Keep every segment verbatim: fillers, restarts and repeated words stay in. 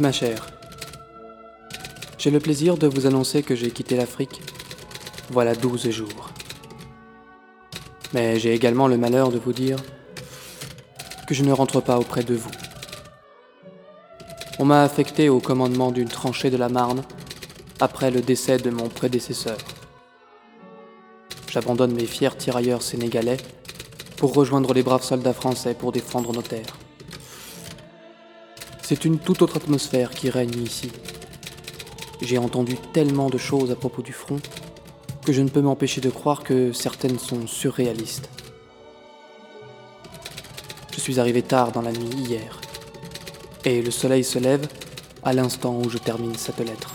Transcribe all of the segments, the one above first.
Ma chère, j'ai le plaisir de vous annoncer que j'ai quitté l'Afrique voilà douze jours. Mais j'ai également le malheur de vous dire que je ne rentre pas auprès de vous. On m'a affecté au commandement d'une tranchée de la Marne après le décès de mon prédécesseur. J'abandonne mes fiers tirailleurs sénégalais pour rejoindre les braves soldats français pour défendre nos terres. C'est une toute autre atmosphère qui règne ici. J'ai entendu tellement de choses à propos du front que je ne peux m'empêcher de croire que certaines sont surréalistes. Je suis arrivé tard dans la nuit hier, et le soleil se lève à l'instant où je termine cette lettre.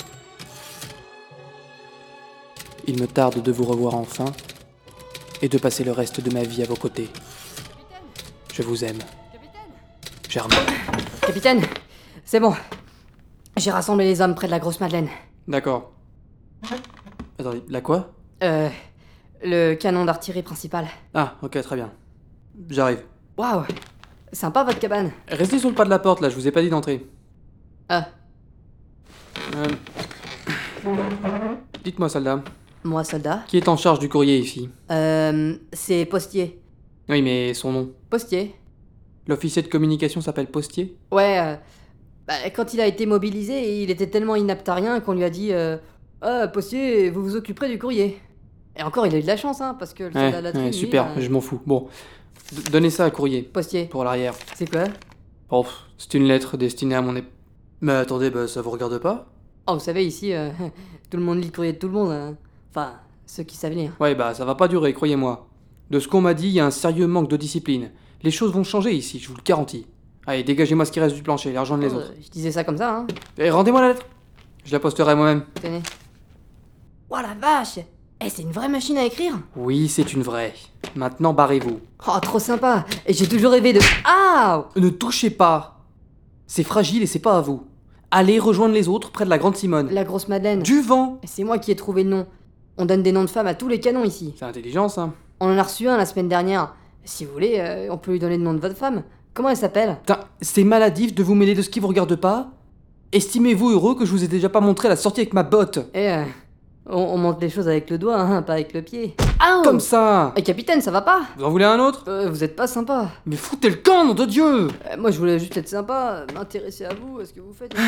Il me tarde de vous revoir enfin, et de passer le reste de ma vie à vos côtés. Je vous aime. Germain. Capitaine, c'est bon. J'ai rassemblé les hommes près de la grosse Madeleine. D'accord. Attendez, la quoi? Euh... Le canon d'artillerie principal. Ah, ok, très bien. J'arrive. Waouh. Sympa votre cabane. Restez sur le pas de la porte, là, je vous ai pas dit d'entrer. Ah. Euh... Dites-moi, soldat. Moi, soldat. Qui est en charge du courrier ici? Euh... C'est Postier. Oui, mais son nom. Postier. L'officier de communication s'appelle Postier? Ouais, euh... Bah, quand il a été mobilisé, il était tellement inapte à rien qu'on lui a dit euh, Ah, Postier, vous vous occuperez du courrier. Et encore, il a eu de la chance, hein, parce que le soldat Ouais, de la ouais, tribu, super, euh, je m'en fous. Bon, D- donnez ça à courrier, Postier. pour l'arrière. C'est quoi? Oh, pff, c'est une lettre destinée à mon ép... Mais attendez, bah ça vous regarde pas? Oh, vous savez, ici, euh, tout le monde lit le courrier de tout le monde. hein. Enfin, ceux qui savent lire. Ouais, bah ça va pas durer, croyez-moi. De ce qu'on m'a dit, il y a un sérieux manque de discipline. Les choses vont changer ici, je vous le garantis. Allez, dégagez-moi ce qui reste du plancher, l'argent de les Oh, autres. Je disais ça comme ça, hein. Et rendez-moi la lettre. Je la posterai moi-même. Tenez. Oh la vache! Eh, c'est une vraie machine à écrire? Oui, c'est une vraie. Maintenant, barrez-vous. Oh, trop sympa! Et j'ai toujours rêvé de. Ah! Ne touchez pas. C'est fragile et c'est pas à vous. Allez rejoindre les autres près de la Grande Simone. La grosse Madeleine. Du vent. C'est moi qui ai trouvé le nom. On donne des noms de femmes à tous les canons ici. C'est intelligent, ça. On en a reçu un la semaine dernière. Si vous voulez, euh, on peut lui donner le nom de votre femme. Comment elle s'appelle? Putain, c'est maladif de vous mêler de ce qui vous regarde pas. Estimez-vous heureux que je vous ai déjà pas montré la sortie avec ma botte. Eh, euh, on, on monte les choses avec le doigt, hein, pas avec le pied. Ah! Comme ça. Eh, capitaine, ça va pas? Vous en voulez un autre? Euh, vous êtes pas sympa. Mais foutez le camp, nom de Dieu. Euh, moi, je voulais juste être sympa, euh, m'intéresser à vous, à ce que vous faites.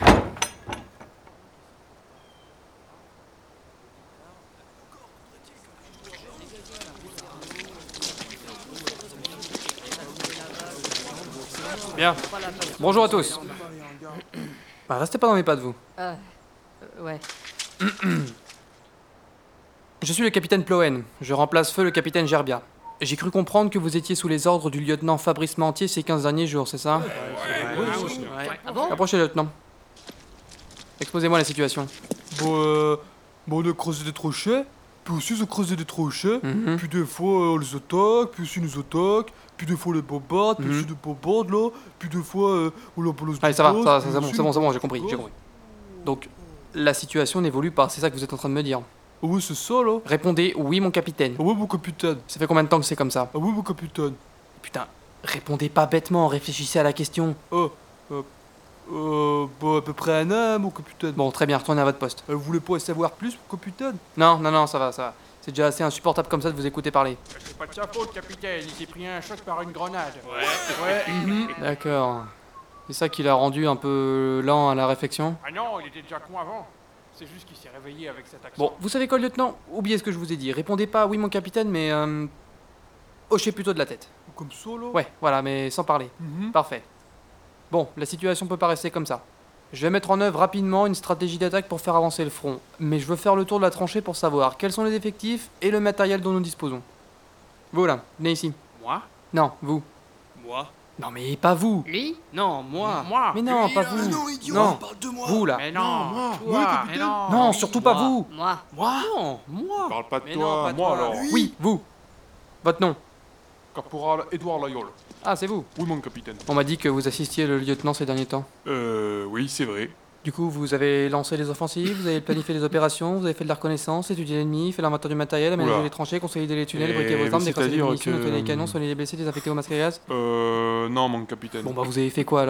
Bien. Bonjour à tous. Bah, restez pas dans mes pattes, vous. Ah, euh, ouais. Je suis le capitaine Ploen. Je remplace feu le capitaine Gerbia. J'ai cru comprendre que vous étiez sous les ordres du lieutenant Fabrice Mantier ces quinze derniers jours, c'est ça? Ouais. Ah bon? Approchez, lieutenant. Exposez-moi la situation. Bon, euh, bon, on a creusé des tranchées, puis aussi ils ont creusé des tranchées, Mhm. puis des fois euh, on les attaque, puis aussi ils nous attaquent, puis des fois on les bombarde, puis Mhm. aussi des bombardes là, puis des fois euh, on leur balance Allez, des ça va, gaz, ça va, puis c'est bon, aussi c'est bon, on c'est bon, leur j'ai compris, balance j'ai des compris. Donc, la situation n'évolue pas, c'est ça que vous êtes en train de me dire. gaz. Ah oui, c'est ça là. Répondez oui, mon capitaine. Ah oui, mon capitaine. Ça fait combien de temps que c'est comme ça? Ah oui, mon capitaine. Putain, répondez pas bêtement, réfléchissez à la question. Oh, euh, euh, bah à peu près un an, mon capitaine. Bon, très bien, retournez à votre poste. Euh, vous voulez pas en savoir plus, mon capitaine? Non, non, non, ça va, ça va. C'est déjà assez insupportable comme ça de vous écouter parler. C'est pas de sa faute, capitaine. Il s'est pris un choc par une grenade. Ouais. Ouais. D'accord. C'est ça qui l'a rendu un peu lent à la réflexion? Ah non, il était déjà con avant. C'est juste qu'il s'est réveillé avec cet accent. Bon, vous savez quoi, lieutenant? Oubliez ce que je vous ai dit. Répondez pas oui, mon capitaine, mais euh, hochez plutôt de la tête. Comme ça là. Ouais, voilà, mais sans parler. Mhm. Parfait. Bon, la situation peut pas rester comme ça. Je vais mettre en œuvre rapidement une stratégie d'attaque pour faire avancer le front, mais je veux faire le tour de la tranchée pour savoir quels sont les effectifs et le matériel dont nous disposons. Vous là, venez ici. Moi? Non, vous. Moi? Non, mais pas vous. Lui? Non, moi. Moi. Mais non, pas vous. Non, vous là. Mais non, moi. toi. Oui, capitaine. Mais non. Non, surtout pas Moi. vous. Moi. Moi? Non, moi. Parle pas de Mais toi, non, pas moi toi. alors. Oui, vous. Votre nom. Caporal Édouard Layol. Ah, c'est vous. Oui, mon capitaine. On m'a dit que vous assistiez le lieutenant ces derniers temps. Euh, oui, c'est vrai. Du coup, vous avez lancé les offensives, vous avez planifié les opérations, vous avez fait de la reconnaissance, étudié l'ennemi, fait l'inventaire du matériel, aménagé Oula. les tranchées, consolidé les tunnels, Eh, briqué vos mais armes, décrassé les c'est-à-dire munitions, que- nettoyé les canons, soigné les blessés, désinfecté vos masques à gaz. Euh, non, mon capitaine. Bon bah vous avez fait quoi alors?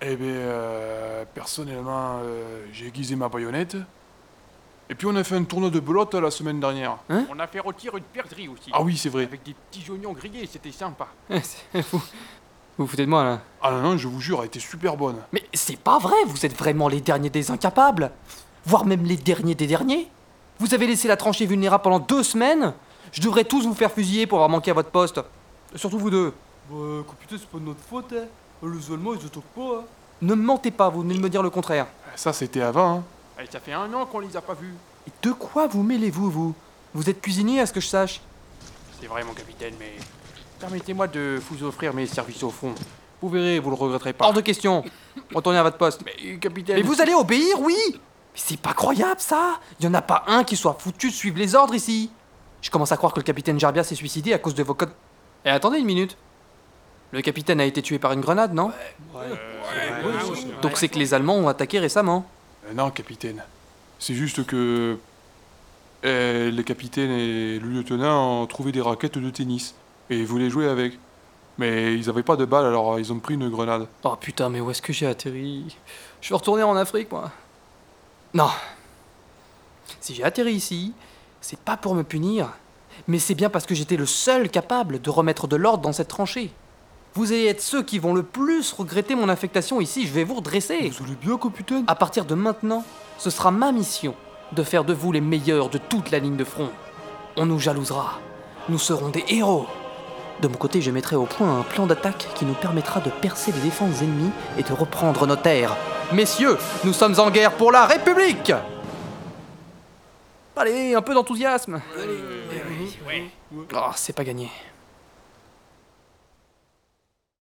Eh bien, euh, personnellement, euh, j'ai aiguisé ma baïonnette. Et puis on a fait un tournoi de belote la semaine dernière. On a fait rôtir une perdrix aussi. Ah oui, c'est vrai. Avec des petits oignons grillés, c'était sympa. C'est fou. Vous vous foutez de moi là? Ah non, non, je vous jure, elle était super bonne. Mais c'est pas vrai, vous êtes vraiment les derniers des incapables. Voire même les derniers des derniers. Vous avez laissé la tranchée vulnérable pendant deux semaines. Je devrais tous vous faire fusiller pour avoir manqué à votre poste. Surtout vous deux. Bah, capitaine, c'est pas de notre faute, hein. Les Allemands, ils attaquent pas, hein. Ne me mentez pas, vous venez de me dire le contraire. Ça, c'était avant, hein. Et ça fait un an qu'on les a pas vus. Et de quoi vous mêlez-vous, vous? Vous êtes cuisinier, à ce que je sache? C'est vrai, mon capitaine, mais permettez-moi de vous offrir mes services au front. Vous verrez, vous le regretterez pas. Hors de question. Retournez à votre poste. Mais, capitaine... Mais vous allez obéir, oui? Mais c'est pas croyable, ça. Il y en a pas un qui soit foutu de suivre les ordres ici. Je commence à croire que le capitaine Gerbia s'est suicidé à cause de vos codes... Et attendez une minute. Le capitaine a été tué par une grenade, non? Donc c'est que les Allemands ont attaqué récemment. Euh, non, capitaine. C'est juste que... euh, le capitaine et le lieutenant ont trouvé des raquettes de tennis. Et ils voulaient jouer avec. Mais ils avaient pas de balles, alors ils ont pris une grenade. Oh putain, mais où est-ce que j'ai atterri? Je veux retourner en Afrique, moi. Non. Si j'ai atterri ici, c'est pas pour me punir, mais c'est bien parce que j'étais le seul capable de remettre de l'ordre dans cette tranchée. Vous allez être ceux qui vont le plus regretter mon affectation ici, je vais vous redresser. Vous allez bien, capitaine? À partir de maintenant, ce sera ma mission de faire de vous les meilleurs de toute la ligne de front. On nous jalousera. Nous serons des héros. De mon côté, je mettrai au point un plan d'attaque qui nous permettra de percer les défenses ennemies et de reprendre nos terres. Messieurs, nous sommes en guerre pour la République! Allez, un peu d'enthousiasme. Oh, c'est pas gagné.